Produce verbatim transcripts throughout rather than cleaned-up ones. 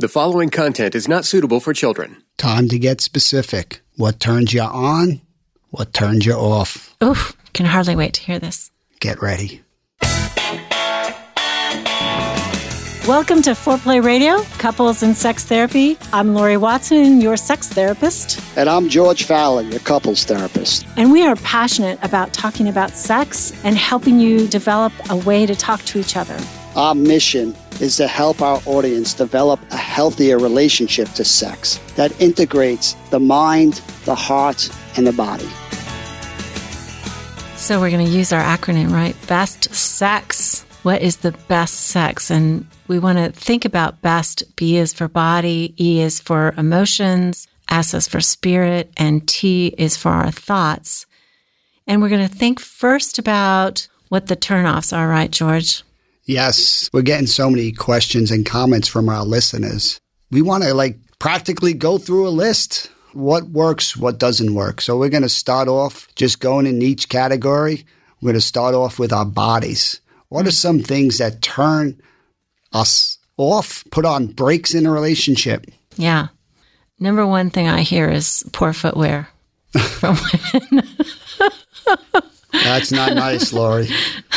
The following content is not suitable for children. Time to get specific. What turns you on? What turns you off? Oof, can hardly wait to hear this. Get ready. Welcome to Foreplay Radio, Couples and Sex Therapy. I'm Lori Watson, your sex therapist. And I'm George Fallon, your couples therapist. And we are passionate about talking about sex and helping you develop a way to talk to each other. Our mission is to help our audience develop a healthier relationship to sex that integrates the mind, the heart, and the body. So we're going to use our acronym, right? Best sex. What is the best sex? And we want to think about best. B is for body, E is for emotions, S is for spirit, and T is for our thoughts. And we're going to think first about what the turnoffs are, right, George? Yes, we're getting so many questions and comments from our listeners. We want to like practically go through a list. What works, what doesn't work. So we're going to start off just going in each category. We're going to start off with our bodies. What are some things that turn us off, put on brakes in a relationship? Yeah. Number one thing I hear is poor footwear from women. That's not nice, Lori.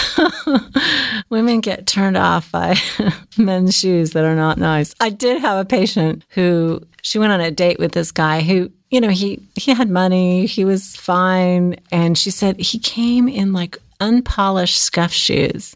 Women get turned off by men's shoes that are not nice. I did have a patient who, she went on a date with this guy who, you know, he, he had money, he was fine. And she said he came in like unpolished scuff shoes.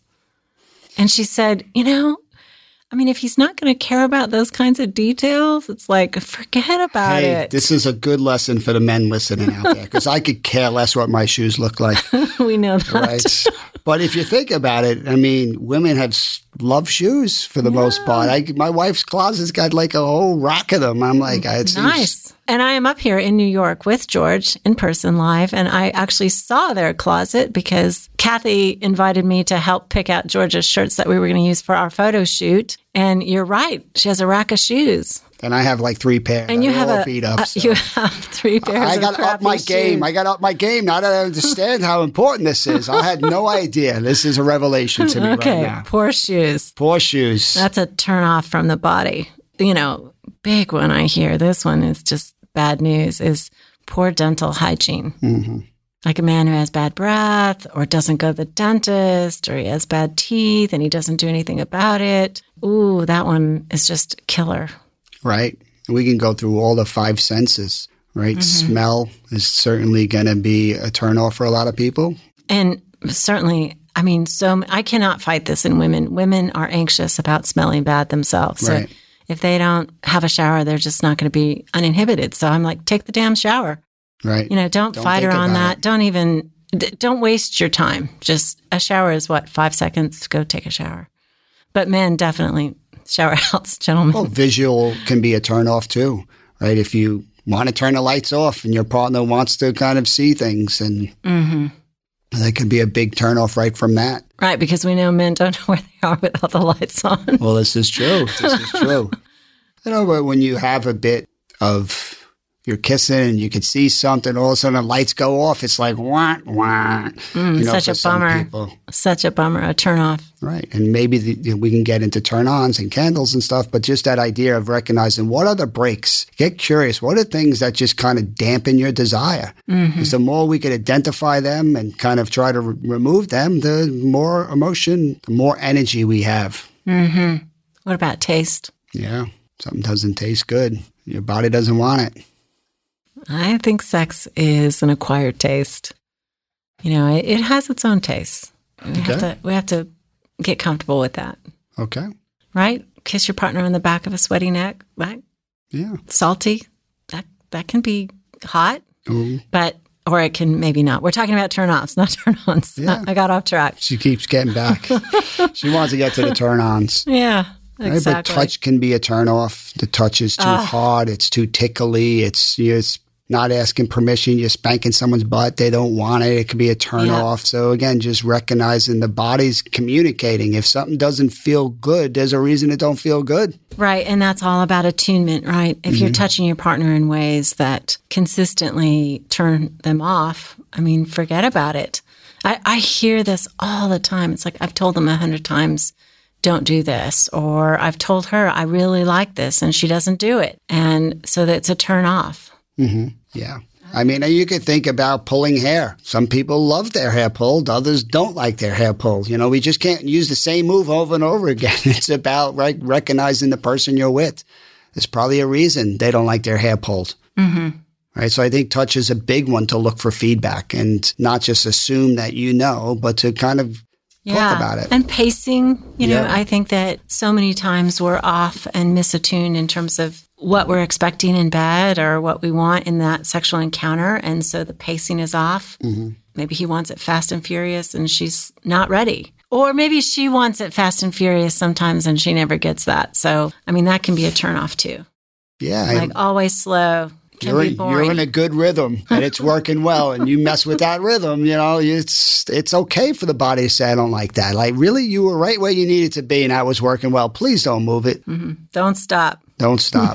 And she said, you know, I mean, if he's not going to care about those kinds of details, it's like, forget about hey, it. This is a good lesson for the men listening out there, because I could care less what my shoes look like. We know that. Right? But if you think about it, I mean, women have love shoes for the yeah. most part. I, my wife's closet's got like a whole rack of them. I'm like, it's nice. It's, and I am up here in New York with George in person live, and I actually saw their closet because Kathy invited me to help pick out George's shirts that we were going to use for our photo shoot. And you're right. She has a rack of shoes. And I have like three pairs. And you have all a, beat up. Uh, So. You have three pairs. I got to up my shoes. game. I got up my game. Now that I understand how important this is, I had no idea. This is a revelation to me okay, right now. Poor shoes. Poor shoes. That's a turn off from the body. You know, big one I hear. This one is just bad news. Is poor dental hygiene. Mm-hmm. Like a man who has bad breath or doesn't go to the dentist or he has bad teeth and he doesn't do anything about it. Ooh, that one is just killer. Right. We can go through all the five senses, right? Mm-hmm. Smell is certainly going to be a turnoff for a lot of people. And certainly, I mean, so I cannot fight this in women. Women are anxious about smelling bad themselves. So right. if they don't have a shower, they're just not going to be uninhibited. So I'm like, take the damn shower. Right. You know, don't, don't fight her on that. It. Don't even, don't waste your time. Just a shower is what, five seconds? Go take a shower. But men definitely shower outs, gentlemen. Well, visual can be a turnoff too, right? If you want to turn the lights off and your partner wants to kind of see things, and mm-hmm. that could be a big turnoff right from that. Right, because we know men don't know where they are without the lights on. Well, this is true. This is true. You know, but when you have a bit of, you're kissing and you can see something, all of a sudden the lights go off. It's like, wah, wah. Mm, you know, such a bummer. People. Such a bummer, a turnoff. Right. And maybe the, we can get into turn-ons and candles and stuff, but just that idea of recognizing what are the breaks. Get curious. What are things that just kind of dampen your desire? Because mm-hmm. the more we can identify them and kind of try to re- remove them, the more emotion, the more energy we have. Mm-hmm. What about taste? Yeah. Something doesn't taste good. Your body doesn't want it. I think sex is an acquired taste. You know, it, it has its own taste. We, okay. have to, we have to get comfortable with that. Okay. Right? Kiss your partner on the back of a sweaty neck, right? Yeah. Salty. That that can be hot, Ooh. but or it can maybe not. We're talking about turn-offs, not turn-ons. Yeah. I got off track. She keeps getting back. She wants to get to the turn-ons. Yeah. Exactly. Right, but touch can be a turn-off. The touch is too uh, hard. It's too tickly. It's, it's not asking permission. You're spanking someone's butt. They don't want it. It could be a turn-off. Yeah. So, again, just recognizing the body's communicating. If something doesn't feel good, there's a reason it don't feel good. Right, and that's all about attunement, right? If mm-hmm. you're touching your partner in ways that consistently turn them off, I mean, forget about it. I, I hear this all the time. It's like I've told them a hundred times, don't do this, or I've told her I really like this and she doesn't do it. And so that's a turn off. Mm-hmm. Yeah. I mean, you could think about pulling hair. Some people love their hair pulled. Others don't like their hair pulled. You know, we just can't use the same move over and over again. It's about right, recognizing the person you're with. There's probably a reason they don't like their hair pulled. Mm-hmm. Right. So I think touch is a big one to look for feedback and not just assume that you know, but to kind of yeah. talk about it. And pacing, you know, Yeah. I think that so many times we're off and misattuned in terms of what we're expecting in bed or what we want in that sexual encounter. And so the pacing is off. Mm-hmm. Maybe he wants it fast and furious and she's not ready. Or maybe she wants it fast and furious sometimes and she never gets that. So, I mean, that can be a turnoff too. Yeah. Like I, always slow. Can you're, be boring. you're in a good rhythm and it's working well and you mess with that rhythm, you know, it's it's okay for the body to say, I don't like that. Like, really, you were right where you needed to be and that was working well. Please don't move it. Mm-hmm. Don't stop. Don't stop.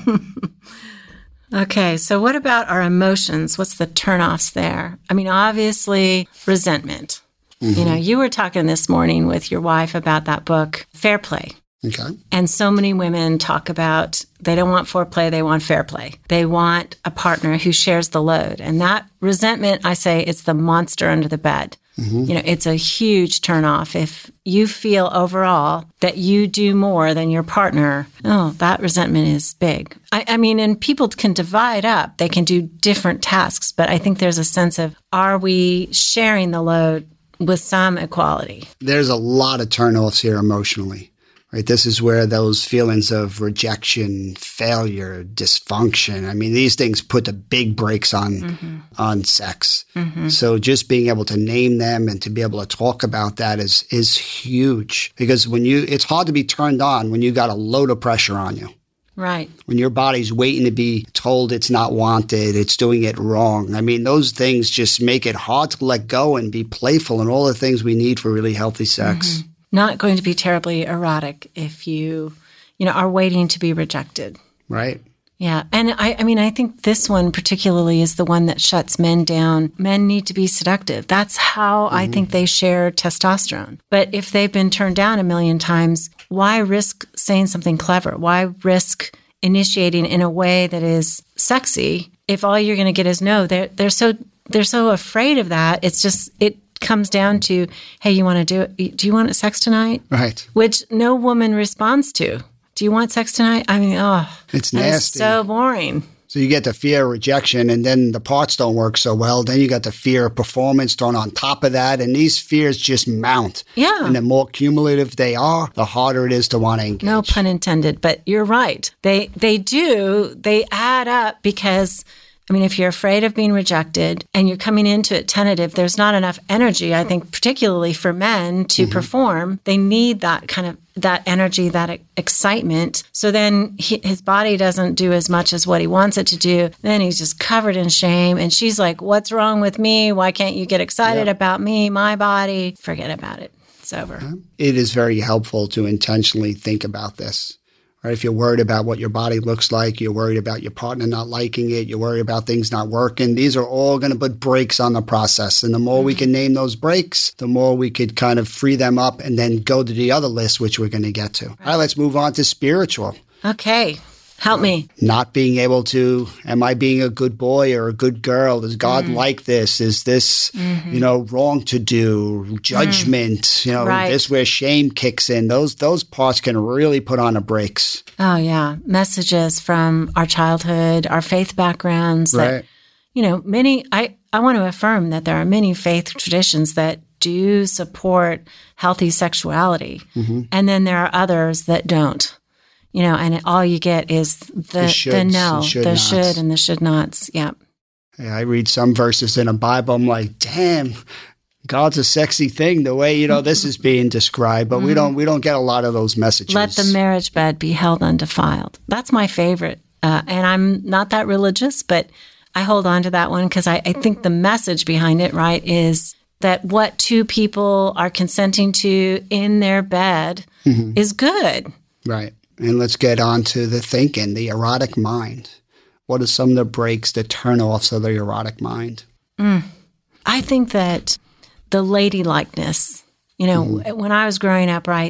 Okay, so what about our emotions? What's the turnoffs there? I mean, obviously, resentment. Mm-hmm. You know, you were talking this morning with your wife about that book, Fair Play. Okay. And so many women talk about they don't want foreplay, they want fair play. They want a partner who shares the load. And that resentment, I say, it's the monster under the bed. Mm-hmm. You know, it's a huge turnoff. If you feel overall that you do more than your partner, oh, that resentment is big. I, I mean, and people can divide up. They can do different tasks. But I think there's a sense of, are we sharing the load with some equality? There's a lot of turnoffs here emotionally. Right, this is where those feelings of rejection, failure, dysfunction, I mean, these things put the big brakes on mm-hmm. on sex. Mm-hmm. So just being able to name them and to be able to talk about that is is huge. Because when you, it's hard to be turned on when you got a load of pressure on you. Right. When your body's waiting to be told it's not wanted, it's doing it wrong. I mean, those things just make it hard to let go and be playful and all the things we need for really healthy sex. Mm-hmm. Not going to be terribly erotic if you, you know, are waiting to be rejected. Right. Yeah. And I, I mean, I think this one particularly is the one that shuts men down. Men need to be seductive. That's how mm-hmm. I think they share testosterone. But if they've been turned down a million times, why risk saying something clever? Why risk initiating in a way that is sexy if all you're going to get is no? They're, they're so, they're so afraid of that. It's just, it comes down to, hey, you want to do it? Do you want sex tonight? Right. Which no woman responds to. Do you want sex tonight? I mean, oh, it's nasty. So boring. So you get the fear of rejection and then the parts don't work so well. Then you got the fear of performance thrown on top of that. And these fears just mount. Yeah. And the more cumulative they are, the harder it is to want to engage. No pun intended, but you're right. They, they do. They add up because, I mean, if you're afraid of being rejected and you're coming into it tentative, there's not enough energy, I think, particularly for men to mm-hmm. perform. They need that kind of, that energy, that excitement. So then he, his body doesn't do as much as what he wants it to do. Then he's just covered in shame. And she's like, what's wrong with me? Why can't you get excited yep. about me, my body? Forget about it. It's over. It is very helpful to intentionally think about this. Right? If you're worried about what your body looks like, you're worried about your partner not liking it, you're worried about things not working, these are all going to put brakes on the process. And the more mm-hmm. we can name those brakes, the more we could kind of free them up and then go to the other list, which we're going to get to. Right. All right, let's move on to spiritual. Okay. Help me. Not being able to, am I being a good boy or a good girl? Does God mm. like this? Is this, mm-hmm. you know, wrong to do? Judgment, mm. you know, right. this where shame kicks in. Those those parts can really put on the brakes. Oh, yeah. Messages from our childhood, our faith backgrounds. Right. That, you know, many, I, I want to affirm that there are many faith traditions that do support healthy sexuality. Mm-hmm. And then there are others that don't. You know, and all you get is the, the, shoulds, the no, the, should the should and the should nots. Yeah. yeah. I read some verses in the Bible. I'm like, damn, God's a sexy thing the way, you know, this is being described. But mm-hmm. we don't we don't get a lot of those messages. Let the marriage bed be held undefiled. That's my favorite. Uh, and I'm not that religious, but I hold on to that one because I, I think the message behind it, right, is that what two people are consenting to in their bed mm-hmm. is good. Right. And let's get on to the thinking, the erotic mind. What are some of the breaks, the turn-offs of the erotic mind? Mm. I think that the ladylikeness, you know, mm. when I was growing up, right,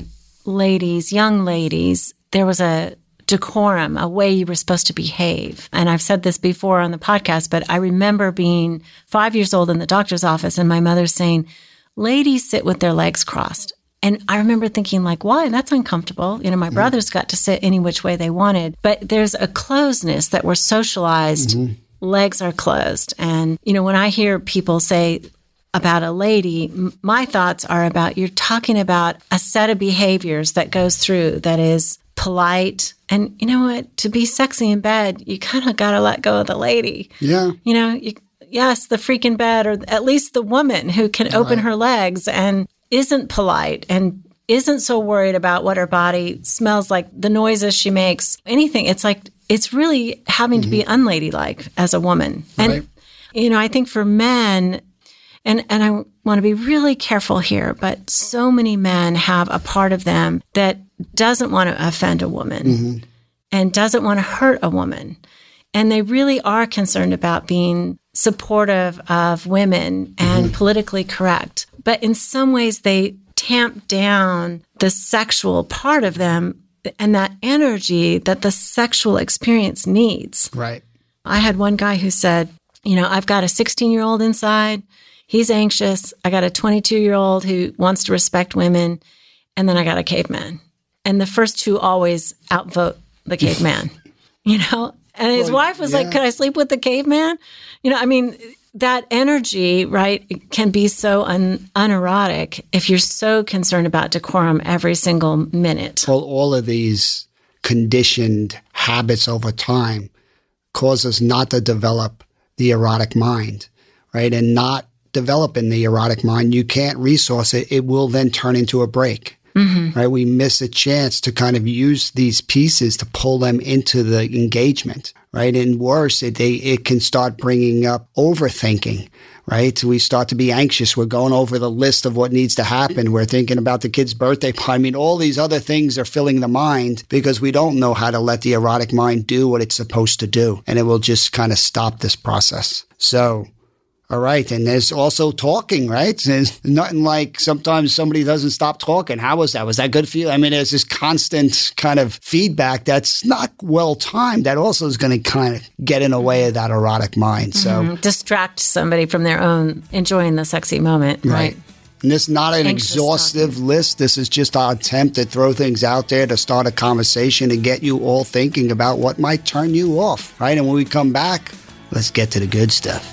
ladies, young ladies, there was a decorum, a way you were supposed to behave. And I've said this before on the podcast, but I remember being five years old in the doctor's office and my mother saying, ladies sit with their legs crossed. And I remember thinking like, why? That's uncomfortable. You know, my mm-hmm. brothers got to sit any which way they wanted, but there's a closeness that we're socialized. Mm-hmm. Legs are closed. And, you know, when I hear people say about a lady, m- my thoughts are about, you're talking about a set of behaviors that goes through that is polite. And you know what? To be sexy in bed, you kind of got to let go of the lady. Yeah. You know, you, yes, the freaking bed, or at least the woman who can open right. her legs and isn't polite and isn't so worried about what her body smells like, the noises she makes, anything. It's like, it's really having mm-hmm. to be unladylike as a woman. And, right. you know, I think for men, and, and I want to be really careful here, but so many men have a part of them that doesn't want to offend a woman mm-hmm. and doesn't want to hurt a woman. And they really are concerned about being supportive of women and mm-hmm. politically correct. But in some ways, they tamp down the sexual part of them and that energy that the sexual experience needs. Right. I had one guy who said, you know, I've got a sixteen-year-old inside. He's anxious. I got a twenty-two-year-old who wants to respect women. And then I got a caveman. And the first two always outvote the caveman, you know? And his well, wife was yeah. like, could I sleep with the caveman? You know, I mean, that energy, right, can be so un- unerotic if you're so concerned about decorum every single minute. Well, all of these conditioned habits over time cause us not to develop the erotic mind, right? And not developing the erotic mind, you can't resource it. It will then turn into a break. Mm-hmm. Right, we miss a chance to kind of use these pieces to pull them into the engagement, right? And worse, it they, it can start bringing up overthinking, right? We start to be anxious. We're going over the list of what needs to happen. We're thinking about the kid's birthday party. I mean, all these other things are filling the mind because we don't know how to let the erotic mind do what it's supposed to do, and it will just kind of stop this process. So. All right. And there's also talking, right? There's nothing like sometimes somebody doesn't stop talking. How was that? Was that good for you? I mean, there's this constant kind of feedback that's not well timed. That also is going to kind of get in the way of that erotic mind. So mm-hmm. distract somebody from their own enjoying the sexy moment. Right. right. And this is not an Anxious exhaustive talking. list. This is just our attempt to throw things out there to start a conversation and get you all thinking about what might turn you off, right? And when we come back, let's get to the good stuff.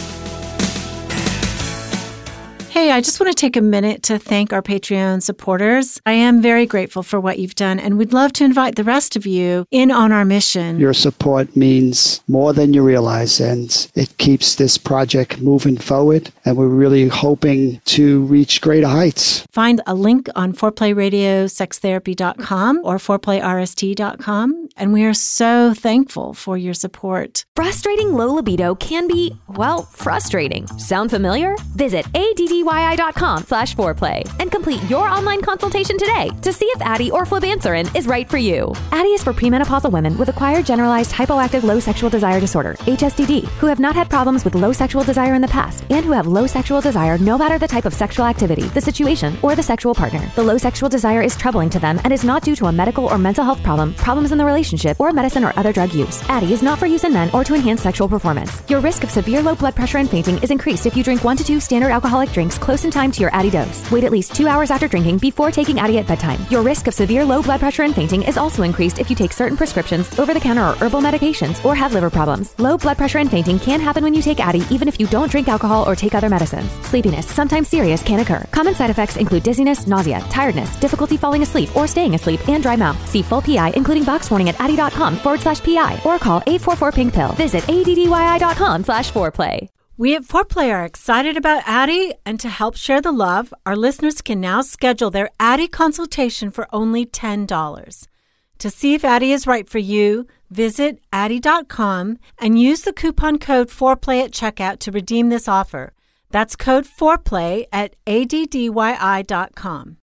Hey, I just want to take a minute to thank our Patreon supporters. I am very grateful for what you've done, and we'd love to invite the rest of you in on our mission. Your support means more than you realize, and it keeps this project moving forward, and we're really hoping to reach greater heights. Find a link on foreplay radio sex therapy dot com or foreplay r s t dot com, and we are so thankful for your support. Frustrating low libido can be, well, frustrating. Sound familiar? Visit A D D Y I dot com slash foreplay and complete your online consultation today to see if Addyi or flibanserin is right for you. Addyi is for premenopausal women with acquired generalized hypoactive low sexual desire disorder, H S D D, who have not had problems with low sexual desire in the past and who have low sexual desire no matter the type of sexual activity, the situation, or the sexual partner. The low sexual desire is troubling to them and is not due to a medical or mental health problem, problems in the relationship, or medicine or other drug use. Addyi is not for use in men or to enhance sexual performance. Your risk of severe low blood pressure and fainting is increased if you drink one to two standard alcoholic drinks close in time to your Addyi dose. Wait at least two hours after drinking before taking Addyi at bedtime. Your risk of severe low blood pressure and fainting is also increased if you take certain prescriptions, over-the-counter or herbal medications, or have liver problems. Low blood pressure and fainting can happen when you take Addyi even if you don't drink alcohol or take other medicines. Sleepiness, sometimes serious, can occur. Common side effects include dizziness, nausea, tiredness, difficulty falling asleep or staying asleep, and dry mouth. See full P I, including box warning at addyi.com forward slash PI or call eight four four pink pill. Visit addyi.com slash foreplay. We at Foreplay are excited about Addyi, and to help share the love, our listeners can now schedule their Addyi consultation for only ten dollars. To see if Addyi is right for you, visit addyi dot com and use the coupon code FOREPLAY at checkout to redeem this offer. That's code FOREPLAY at addyi dot com.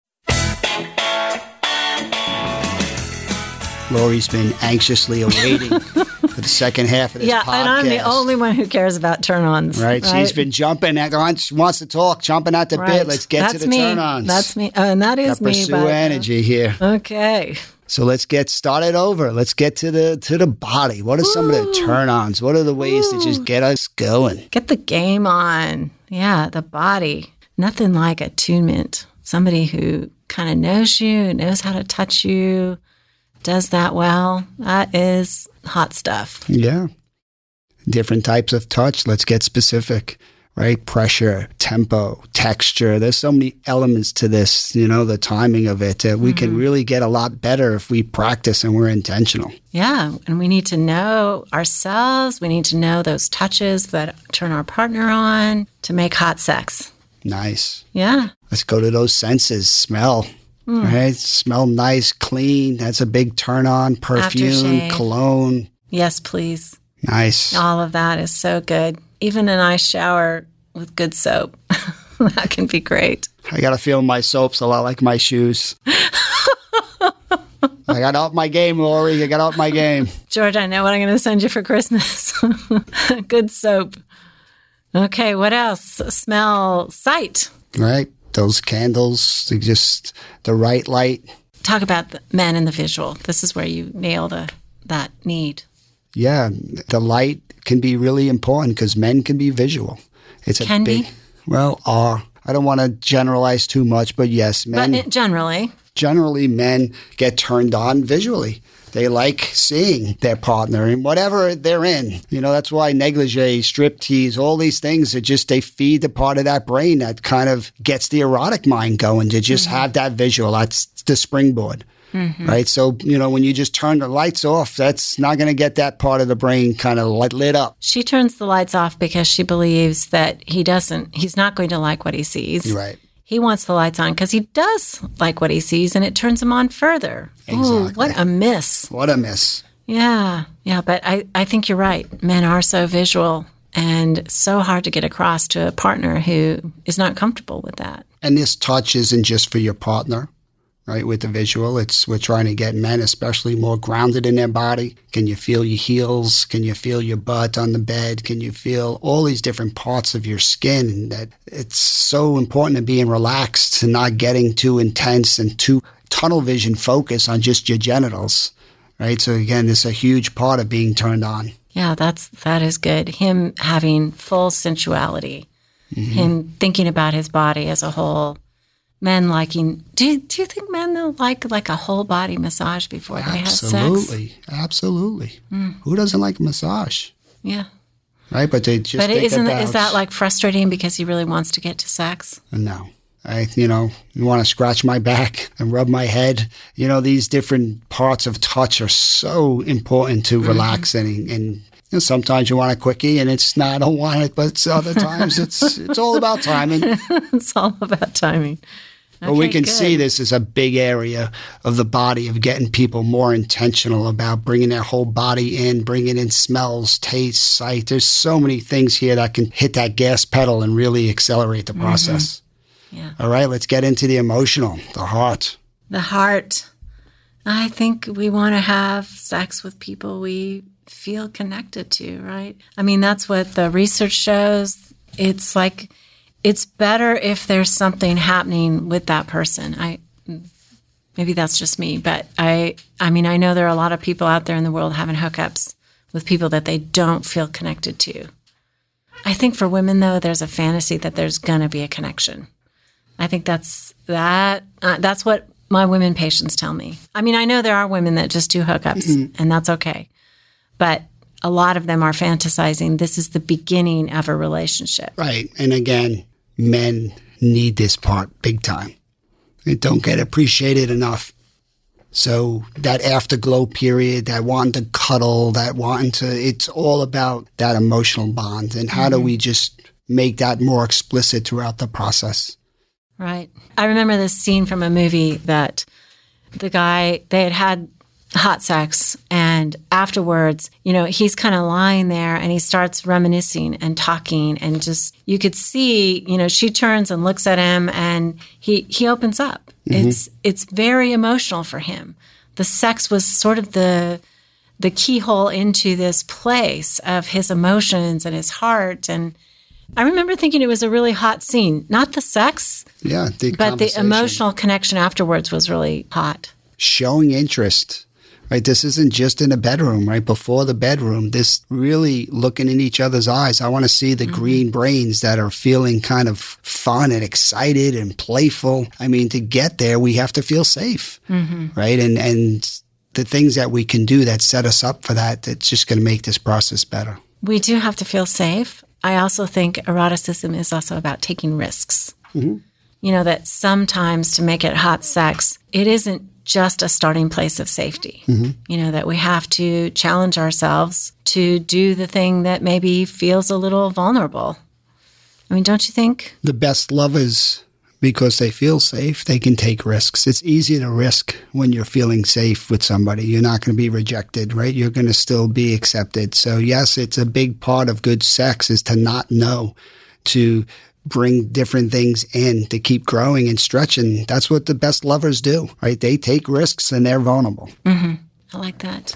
Lori's been anxiously awaiting for the second half of this yeah, podcast. and I'm the only one who cares about turn-ons. Right? right? She's been jumping at, she wants to talk, jumping at the right. bit. Let's get That's to the me. turn-ons. That's me. Uh, and that is Got me. pursue but, uh, energy here. Okay. So let's get started over. Let's get to the to the body. What are some Ooh. of the turn-ons? What are the ways Ooh. to just get us going? Get the game on. Yeah, the body. Nothing like attunement. Somebody who kind of knows you, knows how to touch you, does that well. That is hot stuff. Yeah. Different types of touch. Let's get specific. Right? Pressure, tempo, texture. There's so many elements to this, you know, the timing of it. Uh, we mm-hmm. can really get a lot better if we practice and we're intentional. Yeah. And we need to know ourselves. We need to know those touches that turn our partner on to make hot sex. Nice. Yeah. Let's go to those senses. Smell. Mm. Right? Smell nice, clean. That's a big turn on. Perfume, aftershave. Cologne. Yes, please. Nice. All of that is so good. Even a nice shower with good soap. That can be great. I got to feel my soaps a lot like my shoes. I got to up my game, Lori. I got to up my game. George, I know what I'm going to send you for Christmas. Good soap. Okay, what else? Smell, sight. Right. Those candles, they just the right light. Talk about the men and the visual. This is where you nail the, that need. Yeah, the light can be really important because men can be visual. It's a can big, be? well, are. I don't want to generalize too much, but yes, men. But generally. Generally, men get turned on visually. They like seeing their partner in whatever they're in. You know, that's why negligee, striptease, all these things are just, they feed the part of that brain that kind of gets the erotic mind going to just mm-hmm. have that visual. That's the springboard. Mm-hmm. Right. So, you know, when you just turn the lights off, that's not going to get that part of the brain kind of lit up. She turns the lights off because she believes that he doesn't, he's not going to like what he sees. Right. He wants the lights on because he does like what he sees and it turns him on further. Exactly. Ooh, what a miss. What a miss. Yeah. Yeah. But I, I think you're right. Men are so visual and so hard to get across to a partner who is not comfortable with that. And this touch isn't just for your partner. Right, with the visual, it's we're trying to get men especially more grounded in their body. Can you feel your heels? Can you feel your butt on the bed? Can you feel all these different parts of your skin? And that it's so important to being relaxed and not getting too intense and too tunnel vision focus on just your genitals. Right, so again, it's a huge part of being turned on. Yeah, that's that is good. Him having full sensuality, mm-hmm. him thinking about his body as a whole. Men liking, do, do you think men will like like a whole body massage before they have sex? Absolutely. Absolutely. Mm. Who doesn't like a massage? Yeah. Right? But they just But think isn't about, is that like frustrating because he really wants to get to sex? No. I, you know, you want to scratch my back and rub my head. You know, these different parts of touch are so important to mm-hmm. relaxing and, and you know, sometimes you want a quickie, and it's not, I don't want it, but other times it's it's all about timing. It's all about timing. But okay, we can good. see this as a big area of the body of getting people more intentional about bringing their whole body in, bringing in smells, taste, sight. There's so many things here that can hit that gas pedal and really accelerate the process. Mm-hmm. Yeah. All right, let's get into the emotional, the heart. The heart. I think we want to have sex with people we feel connected to, right? I mean, that's what the research shows. It's like, it's better if there's something happening with that person. I maybe that's just me, but I I mean, I know there are a lot of people out there in the world having hookups with people that they don't feel connected to. I think for women, though, there's a fantasy that there's going to be a connection. I think that's that. Uh, that's what my women patients tell me. I mean, I know there are women that just do hookups, mm-hmm. and that's okay. But a lot of them are fantasizing this is the beginning of a relationship. Right. And again, men need this part big time. They don't get appreciated enough. So that afterglow period, that wanting to cuddle, that wanting to, it's all about that emotional bond. And how mm-hmm. do we just make that more explicit throughout the process? Right. I remember this scene from a movie that the guy, they had had hot sex, and afterwards, you know, he's kind of lying there and he starts reminiscing and talking, and just, you could see, you know, she turns and looks at him and he, he opens up. Mm-hmm. It's, it's very emotional for him. The sex was sort of the, the keyhole into this place of his emotions and his heart. And I remember thinking it was a really hot scene. Not the sex, yeah, the but the emotional connection afterwards was really hot. Showing interest, right? This isn't just in a bedroom, right? Before the bedroom, this really looking in each other's eyes. I want to see the mm-hmm. green brains that are feeling kind of fun and excited and playful. I mean, to get there, we have to feel safe, mm-hmm. right? And, and the things that we can do that set us up for that, that's just going to make this process better. We do have to feel safe. I also think eroticism is also about taking risks. Mm-hmm. You know, that sometimes to make it hot sex, it isn't just a starting place of safety. Mm-hmm. You know, that we have to challenge ourselves to do the thing that maybe feels a little vulnerable. I mean, don't you think? The best lovers, because they feel safe, they can take risks. It's easy to risk when you're feeling safe with somebody. You're not going to be rejected, right? You're going to still be accepted. So yes, it's a big part of good sex is to not know, to bring different things in, to keep growing and stretching. That's what the best lovers do, right? They take risks and they're vulnerable. Mm-hmm. I like that.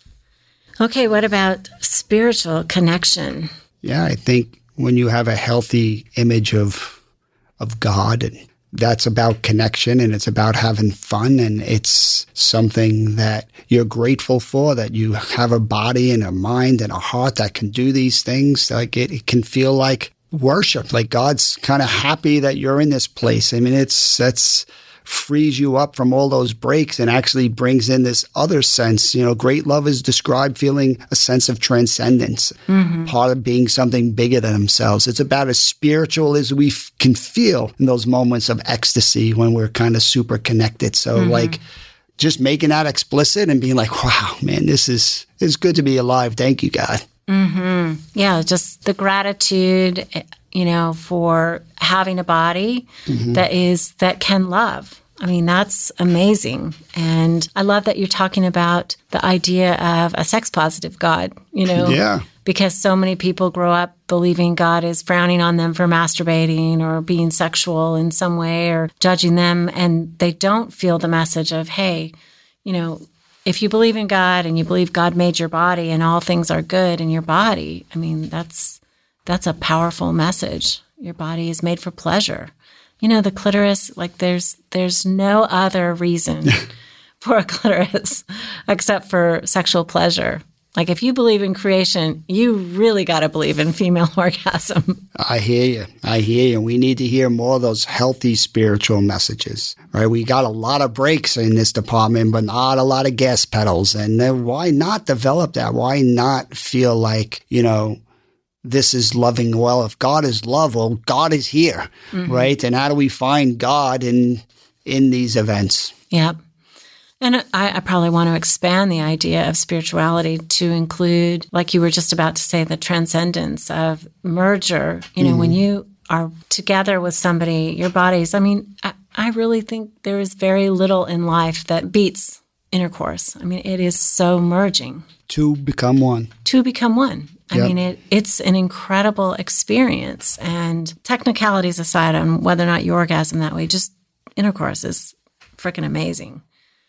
Okay, what about spiritual connection? Yeah, I think when you have a healthy image of of God, and that's about connection, and it's about having fun, and it's something that you're grateful for, that you have a body and a mind and a heart that can do these things. Like it, it can feel like worship, like God's kind of happy that you're in this place. I mean, it's that's frees you up from all those breaks and actually brings in this other sense. You know, great love is described feeling a sense of transcendence, mm-hmm. part of being something bigger than themselves. It's about as spiritual as we f- can feel in those moments of ecstasy when we're kind of super connected. So mm-hmm. like just making that explicit and being like, wow, man, this is, it's good to be alive. Thank you, God. Mm-hmm. Yeah, just the gratitude, you know, for having a body mm-hmm. that is, that can love. I mean, that's amazing. And I love that you're talking about the idea of a sex positive God, you know, yeah. because so many people grow up believing God is frowning on them for masturbating or being sexual in some way or judging them. And they don't feel the message of, hey, you know, if you believe in God and you believe God made your body and all things are good in your body, I mean, that's that's a powerful message. Your body is made for pleasure. You know, the clitoris, like there's there's no other reason for a clitoris except for sexual pleasure. Like if you believe in creation, you really got to believe in female orgasm. I hear you. I hear you. We need to hear more of those healthy spiritual messages, right? We got a lot of brakes in this department, but not a lot of gas pedals. And then why not develop that? Why not feel like, you know, this is loving well? If God is love, well, God is here, mm-hmm. right? And how do we find God in in these events? Yep. And I, I probably want to expand the idea of spirituality to include, like you were just about to say, the transcendence of merger. You know, mm. when you are together with somebody, your bodies, I mean, I, I really think there is very little in life that beats intercourse. I mean, it is so merging. Two become one. Two become one. I yep. mean, it, it's an incredible experience. And technicalities aside on whether or not you orgasm that way, just intercourse is freaking amazing.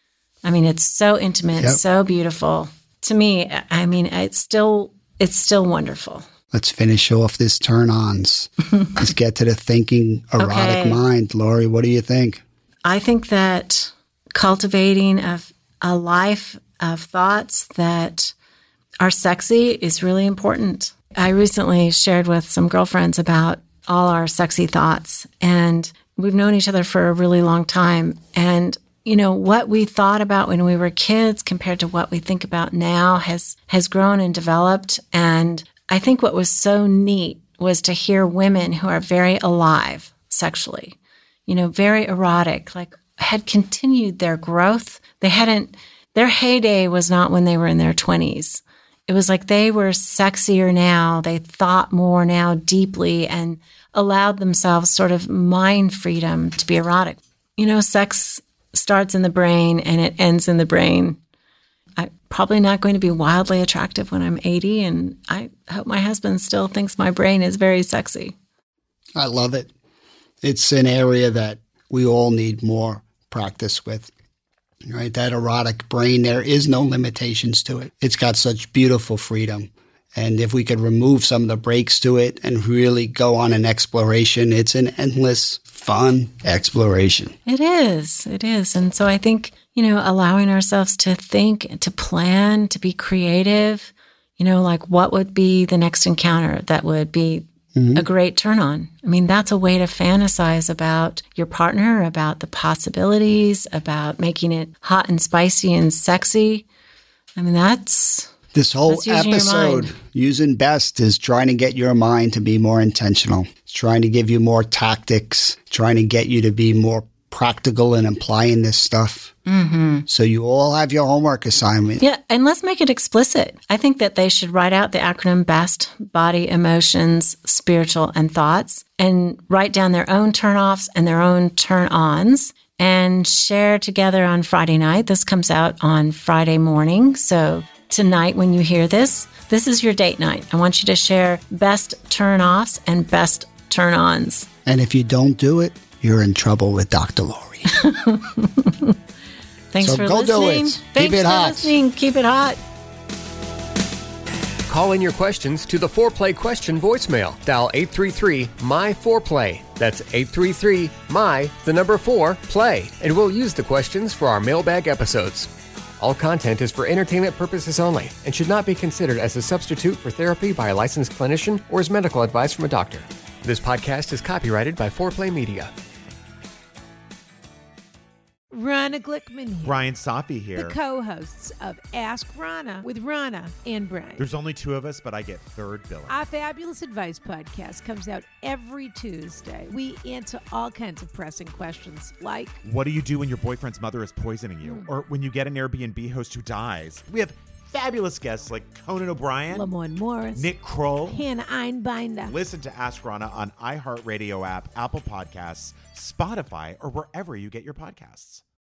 I mean, it's so intimate, yep. so beautiful. To me, I mean, it's still it's still wonderful. Let's finish off this turn-ons. Let's get to the thinking erotic okay. mind. Lori, what do you think? I think that cultivating a, a life of thoughts that are sexy is really important. I recently shared with some girlfriends about all our sexy thoughts, and we've known each other for a really long time. And you know, what we thought about when we were kids compared to what we think about now has has grown and developed. And I think what was so neat was to hear women who are very alive sexually, you know, very erotic, like had continued their growth. They hadn't, their heyday was not when they were in their twenties. It was like they were sexier now. They thought more now deeply and allowed themselves sort of mind freedom to be erotic. You know, sex starts in the brain and it ends in the brain. I'm probably not going to be wildly attractive when I'm eighty, and I hope my husband still thinks my brain is very sexy. I love it. It's an area that we all need more practice with. right? That erotic brain, there is no limitations to it. It's got such beautiful freedom. And if we could remove some of the brakes to it and really go on an exploration, it's an endless, fun exploration. It is. It is. And so I think, you know, allowing ourselves to think, to plan, to be creative, you know, like what would be the next encounter that would be mm-hmm. a great turn on. I mean, that's a way to fantasize about your partner, about the possibilities, about making it hot and spicy and sexy. I mean, that's... This whole episode, using BEST, is trying to get your mind to be more intentional. It's trying to give you more tactics, trying to get you to be more practical in applying this stuff. Mm-hmm. So you all have your homework assignment. Yeah, and let's make it explicit. I think that they should write out the acronym BEST, body, emotions, spiritual, and thoughts, and write down their own turn-offs and their own turn-ons, and share together on Friday night. This comes out on Friday morning, so... Tonight, when you hear this, this is your date night. I want you to share best turn-offs and best turn-ons. And if you don't do it, you're in trouble with Doctor Lori. Thanks so for go listening. Do it. Thanks Keep it for hot. listening. Keep it hot. Call in your questions to the Foreplay question voicemail. Dial eight three three, M Y, four play. That's eight three three, M Y, the number four, play. And we'll use the questions for our mailbag episodes. All content is for entertainment purposes only and should not be considered as a substitute for therapy by a licensed clinician or as medical advice from a doctor. This podcast is copyrighted by Foreplay Media. Rana Glickman here. Ryan Safi here. The co-hosts of Ask Rana with Rana and Brian. There's only two of us, but I get third billing. Our Fabulous Advice podcast comes out every Tuesday. We answer all kinds of pressing questions like, what do you do when your boyfriend's mother is poisoning you? Mm. Or when you get an Airbnb host who dies? We have fabulous guests like Conan O'Brien, Lamorne Morris, Nick Kroll, Hannah Einbinder. Listen to Ask Rana on iHeartRadio app, Apple Podcasts, Spotify, or wherever you get your podcasts.